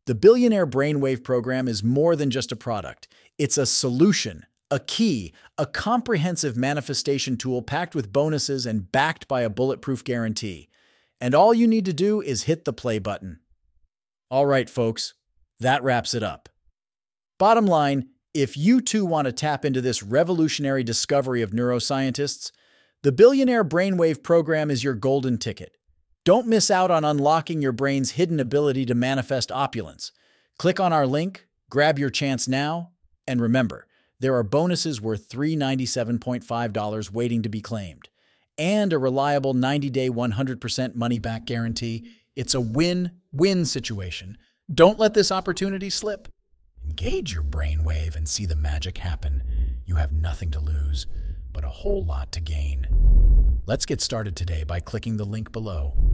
The Billionaire Brainwave program is more than just a product. It's a solution, a key, a comprehensive manifestation tool packed with bonuses and backed by a bulletproof guarantee. And all you need to do is hit the play button. All right, folks, that wraps it up. Bottom line, if you too want to tap into this revolutionary discovery of neuroscientists, the Billionaire Brainwave program is your golden ticket. Don't miss out on unlocking your brain's hidden ability to manifest opulence. Click on our link, grab your chance now, and remember, there are bonuses worth $397.5 waiting to be claimed. And a reliable 90-day 100% money-back guarantee. It's a win-win situation. Don't let this opportunity slip. Engage your brainwave and see the magic happen. You have nothing to lose, but a whole lot to gain. Let's get started today by clicking the link below.